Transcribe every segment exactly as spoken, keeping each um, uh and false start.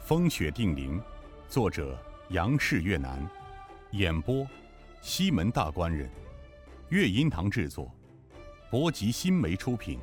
风雪定陵，作者杨氏越南，演播西门大官人，乐音堂制作，博吉新媒出品。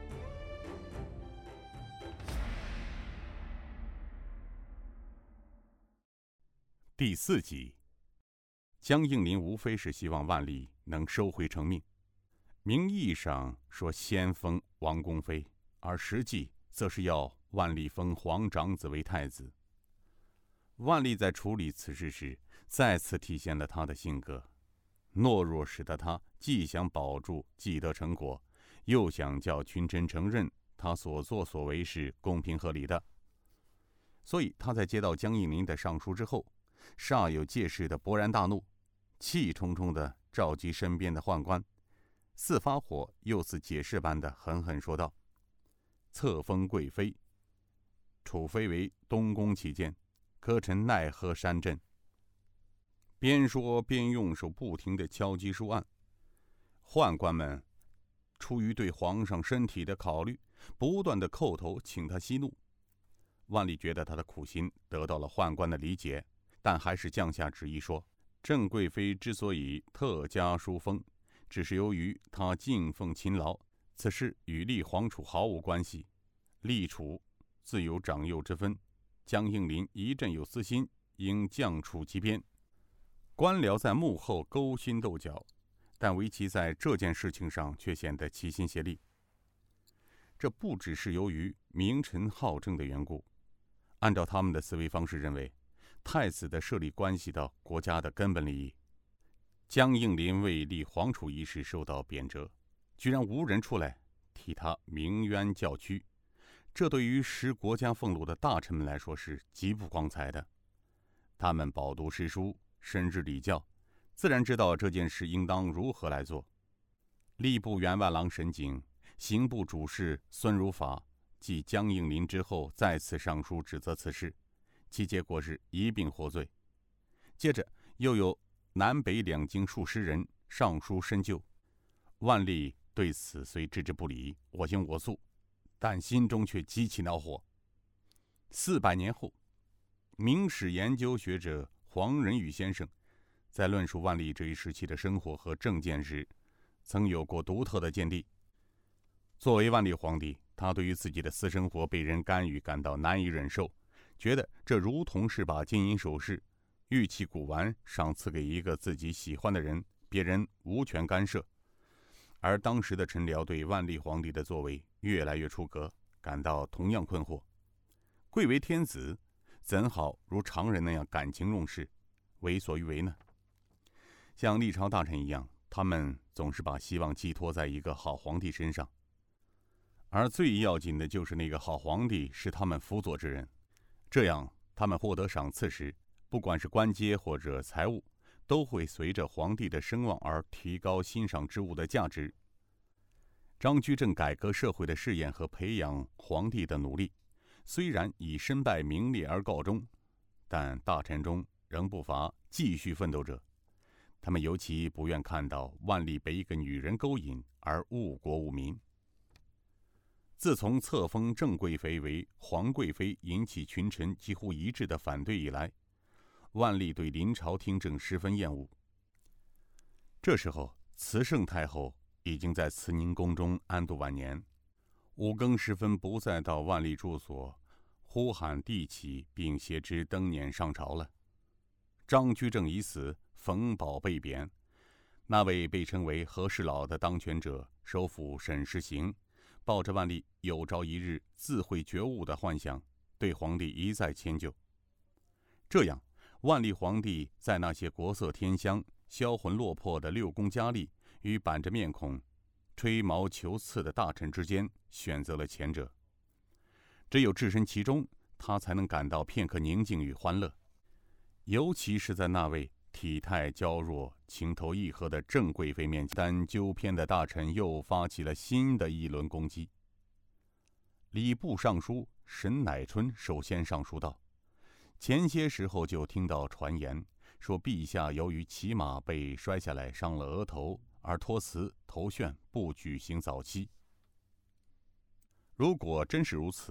第四集，江应麟无非是希望万历能收回成命，名义上说先封王宫妃，而实际则是要万历封皇长子为太子。万历在处理此事时，再次体现了他的性格，懦弱使得他既想保住既得成果，又想叫群臣承认他所作所为是公平合理的。所以他在接到江应麟的上书之后，煞有介事的勃然大怒，气冲冲地召集身边的宦官，似发火又似解释般的狠狠说道：册封贵妃，储妃为东宫起见，可臣奈何山镇。边说边用手不停地敲击书案，宦官们出于对皇上身体的考虑，不断地叩头请他息怒。万历觉得他的苦心得到了宦官的理解，但还是降下旨意说，郑贵妃之所以特加书封，只是由于她敬奉勤劳，此事与立皇储毫无关系。立储自有长幼之分，江应麟一阵有私心，应降处其边。官僚在幕后勾心斗角，但唯其在这件事情上却显得齐心协力。这不只是由于名臣好政的缘故，按照他们的思维方式认为，太子的设立关系到国家的根本利益。江应麟为立皇储一事受到贬谪，居然无人出来替他鸣冤叫屈，这对于识国家俸禄的大臣们来说是极不光彩的。他们饱读诗书，深知礼教，自然知道这件事应当如何来做。吏部员外郎沈景、刑部主事孙如法继江应麟之后再次上书指责此事，其结果是一并获罪。接着又有南北两京数十人上书深究，万历对此虽置之不理，我行我素，但心中却极其恼火。四百年后，明史研究学者黄仁宇先生在论述万历这一时期的生活和政见时，曾有过独特的见地。作为万历皇帝，他对于自己的私生活被人干预感到难以忍受，觉得这如同是把金银首饰、玉器古玩赏赐给一个自己喜欢的人，别人无权干涉。而当时的臣僚对万历皇帝的作为越来越出格，感到同样困惑。贵为天子，怎好如常人那样感情用事，为所欲为呢？像历朝大臣一样，他们总是把希望寄托在一个好皇帝身上，而最要紧的就是那个好皇帝是他们辅佐之人。这样他们获得赏赐时，不管是官阶或者财物，都会随着皇帝的声望而提高欣赏之物的价值。张居正改革社会的试验和培养皇帝的努力，虽然以身败名裂而告终，但大臣中仍不乏继续奋斗者。他们尤其不愿看到万历被一个女人勾引而误国误民。自从册封郑贵妃为皇贵妃引起群臣几乎一致的反对以来，万历对临朝听政十分厌恶。这时候，慈圣太后已经在慈宁宫中安度晚年，五更时分不再到万历住所呼喊帝起，并携之登辇上朝了。张居正已死，冯保被贬，那位被称为和事佬的当权者首辅沈世行，抱着万历有朝一日自会觉悟的幻想，对皇帝一再迁就。这样，万历皇帝在那些国色天香、销魂落魄的六宫佳丽与板着面孔、吹毛求疵的大臣之间，选择了前者。只有置身其中，他才能感到片刻宁静与欢乐。尤其是在那位体态娇弱、情投意合的郑贵妃面前，但纠偏的大臣又发起了新的一轮攻击。礼部尚书沈乃春首先上书道：前些时候就听到传言，说陛下由于骑马被摔下来伤了额头，而托辞头眩，不举行早期。如果真是如此，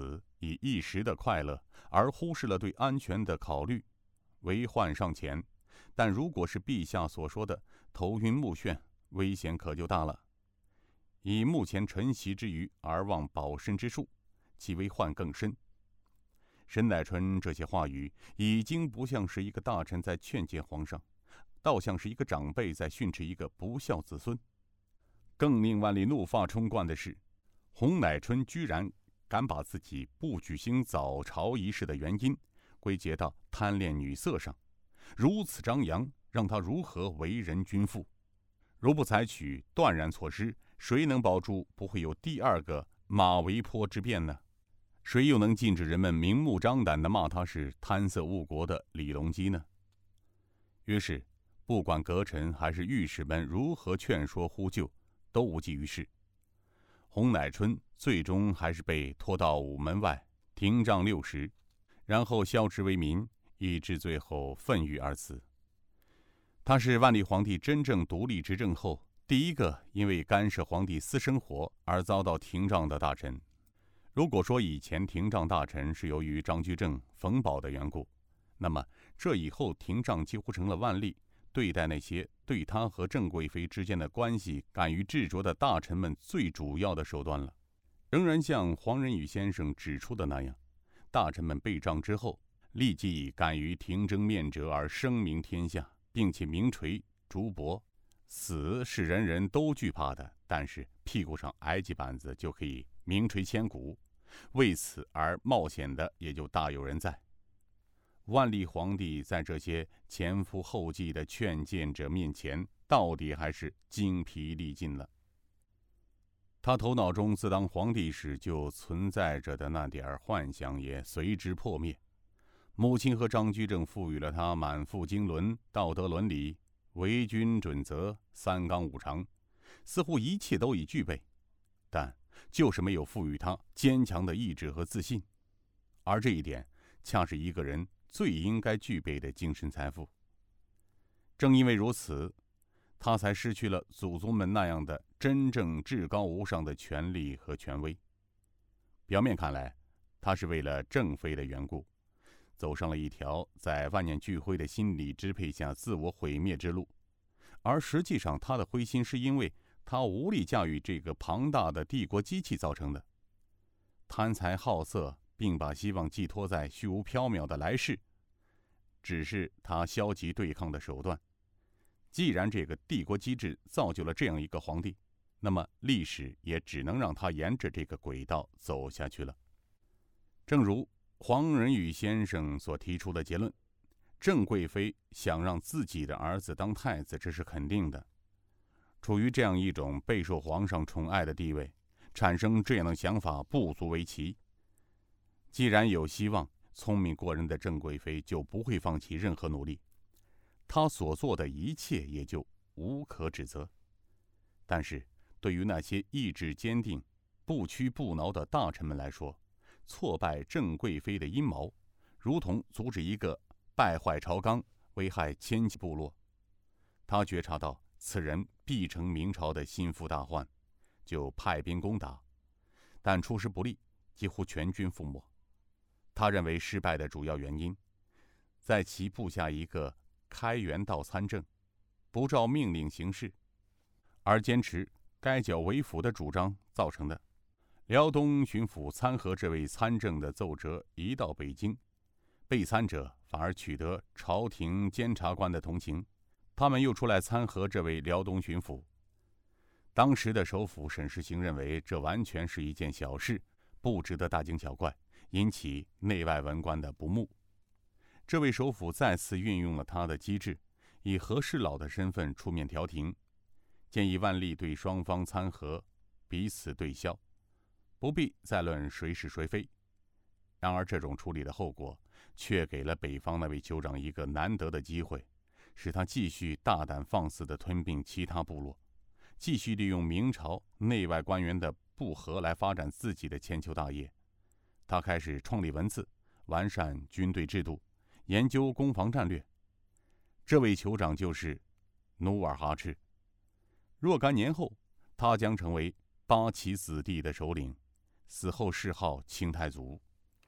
以一时的快乐而忽视了对安全的考虑，为患尚浅。但如果是陛下所说的头晕目眩，危险可就大了。以目前晨曦之余而忘保身之术，其危患更深。沈乃春这些话语已经不像是一个大臣在劝谏皇上，倒像是一个长辈在训斥一个不孝子孙。更令万历怒发冲冠的是，洪乃春居然敢把自己不举行早朝仪式的原因归结到贪恋女色上，如此张扬，让他如何为人君父？如不采取断然措施，谁能保住不会有第二个马嵬坡之变呢？谁又能禁止人们明目张胆地骂他是贪色误国的李隆基呢？于是，不管阁臣还是御史们如何劝说呼救，都无济于事。洪乃春最终还是被拖到午门外廷杖六十，然后削职为民，以致最后愤郁而死。他是万历皇帝真正独立执政后第一个因为干涉皇帝私生活而遭到廷杖的大臣。如果说以前廷杖大臣是由于张居正、冯保的缘故，那么这以后廷杖几乎成了万历对待那些对他和郑贵妃之间的关系敢于执着的大臣们最主要的手段了。仍然像黄仁宇先生指出的那样，大臣们被杖之后，立即以敢于廷争面折而声名天下，并且名垂竹帛。死是人人都惧怕的，但是屁股上挨几板子就可以名垂千古，为此而冒险的也就大有人在。万历皇帝在这些前赴后继的劝谏者面前，到底还是精疲力尽了。他头脑中自当皇帝时就存在着的那点幻想也随之破灭。母亲和张居正赋予了他满腹经纶、道德伦理、为君准则、三纲五常，似乎一切都已具备，但就是没有赋予他坚强的意志和自信，而这一点恰是一个人最应该具备的精神财富。正因为如此，他才失去了祖宗们那样的真正至高无上的权力和权威。表面看来，他是为了郑妃的缘故，走上了一条在万念俱灰的心理支配下自我毁灭之路，而实际上他的灰心是因为他无力驾驭这个庞大的帝国机器造成的。贪财好色，并把希望寄托在虚无缥缈的来世，只是他消极对抗的手段。既然这个帝国机制造就了这样一个皇帝，那么历史也只能让他沿着这个轨道走下去了。正如黄仁宇先生所提出的结论，郑贵妃想让自己的儿子当太子，这是肯定的。处于这样一种备受皇上宠爱的地位，产生这样的想法不足为奇。既然有希望，聪明过人的郑贵妃就不会放弃任何努力，她所做的一切也就无可指责。但是对于那些意志坚定、不屈不挠的大臣们来说，挫败郑贵妃的阴谋，如同阻止一个败坏朝纲、危害千禧部落。他觉察到此人必成明朝的心腹大患，就派兵攻打，但出师不利，几乎全军覆没。他认为失败的主要原因在其部下一个开元道参政，不照命令行事，而坚持该剿为辅的主张造成的。辽东巡抚参合这位参政的奏折一到北京，被参者反而取得朝廷监察官的同情，他们又出来参合这位辽东巡抚。当时的首辅沈世行认为这完全是一件小事，不值得大惊小怪，引起内外文官的不睦。这位首辅再次运用了他的机智，以和事佬的身份出面调停，建议万历对双方参合，彼此对消，不必再论谁是谁非。然而这种处理的后果却给了北方那位酋长一个难得的机会，使他继续大胆放肆地吞并其他部落，继续利用明朝内外官员的不和来发展自己的千秋大业。他开始创立文字，完善军队制度，研究攻防战略。这位酋长就是努尔哈赤。若干年后，他将成为八旗子弟的首领，死后谥号清太祖。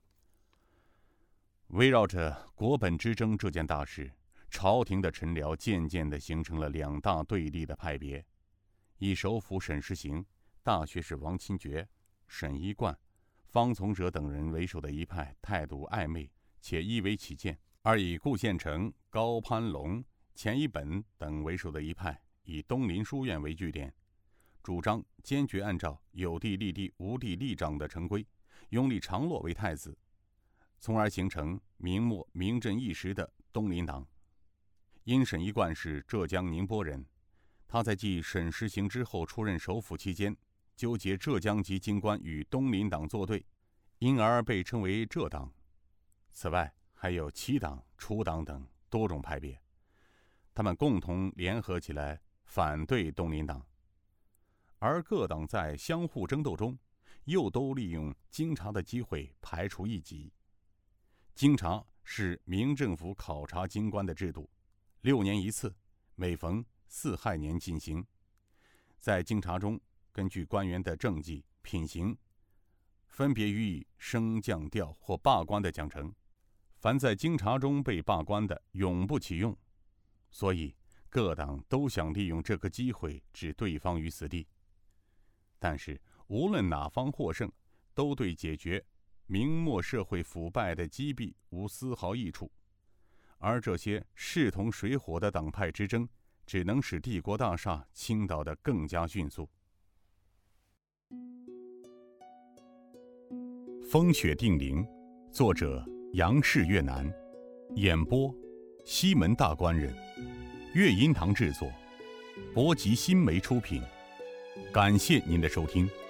围绕着国本之争这件大事，朝廷的臣僚渐渐地形成了两大对立的派别，以首辅沈世行、大学士王钦觉、沈一贯、方从哲等人为首的一派态度暧昧且依为己见，而以顾宪成、高攀龙、钱一本等为首的一派以东林书院为据点，主张坚决按照有地立地无地立长的成规，拥立常洛为太子，从而形成明末名震一时的东林党。因沈一贯是浙江宁波人，他在继沈世行之后出任首辅期间，纠结浙江籍京官与东林党作对，因而被称为浙党。此外还有七党、楚党等多种派别，他们共同联合起来反对东林党。而各党在相互争斗中，又都利用京察的机会排除异己。京察是明政府考察京官的制度，六年一次，每逢巳亥年进行。在京察中，根据官员的政绩、品行，分别予以升降调或罢官的奖惩。凡在京察中被罢官的，永不启用。所以各党都想利用这个机会置对方于死地。但是无论哪方获胜，都对解决明末社会腐败的积弊无丝毫益处。而这些势同水火的党派之争，只能使帝国大厦倾倒得更加迅速。风雪定陵，作者杨氏越南，演播西门大官人，乐音堂制作，博吉新媒出品。感谢您的收听。